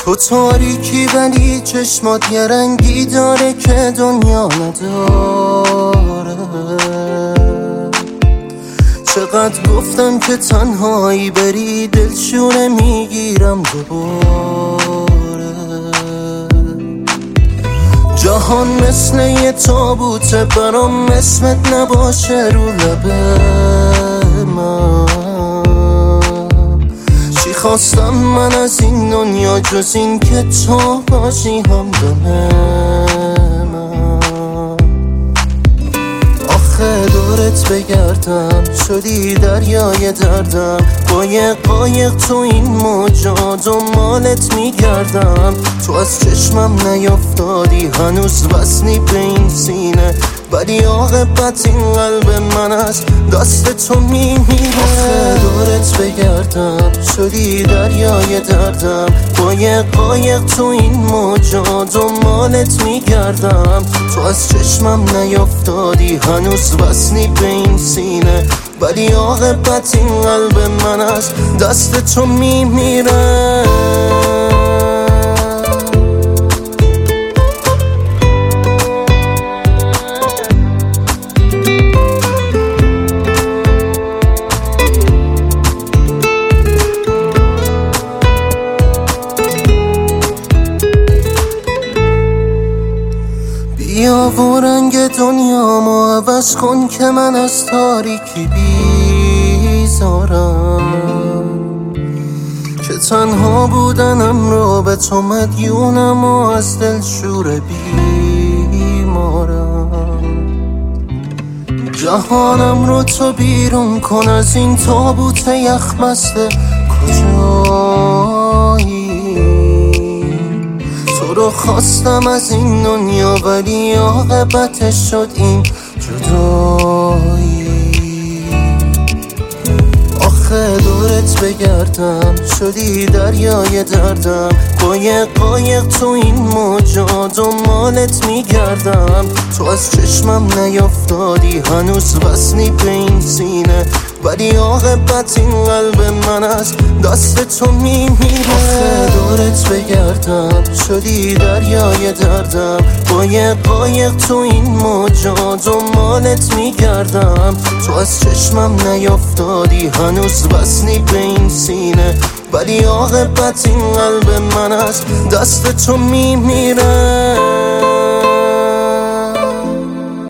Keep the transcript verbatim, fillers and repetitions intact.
تو تاریکی ولی چشمات یه رنگی داره که دنیا نداره. چقدر گفتم که تنهایی بری دلشونه میگیرم دوباره. جهان مثل یه تابوته برام اسمت نباشه رو لبه من. چی خواستم من از این دنیا جز این که تو باشی همدم من. آخه دورت بگردم شدی دریای دردم، با یه قایق تو این موجا دنبالت میگردم. تو از چشمم نیافتادی هنوز وصلی به این سینه، ولی عاقبت این قلب من از دست تو میمیره. آخه دورت بگردم شدی دریای دردم، با یه قایق تو این موجا دنبالت میگردم. تو از چشمم نیافتادی هنوز وصلی به این سینه، ولی عاقبت این قلب من از دست تو میمیره. بیا و رنگ دنیامو عوض کن که من از تاریکی بیزارم، که تنها بودنم رو به تو مدیونم و از دل شور بیمارم. جهانم رو تو بیرون کن از این تابوت یخ بسته، کجایی؟ تو رو خواستم از این دنیا ولی عاقبتش شد این جدایی. آخه دورت بگردم شدی دریای دردم، با یه قایق تو این موجا دنبالت میگردم. تو از چشمم نیافتادی هنوز وصلی به این سینه، ولی عاقبت این قلب من از دست تو میمیره. آخه دورت بگردم شدی دریای دردم، با یه قایق تو این موجا دنبالت میگردم. تو از چشمم نیافتادی هنوز وصلی به این سینه، ولی عاقبت این قلب من از دست تو میمیره.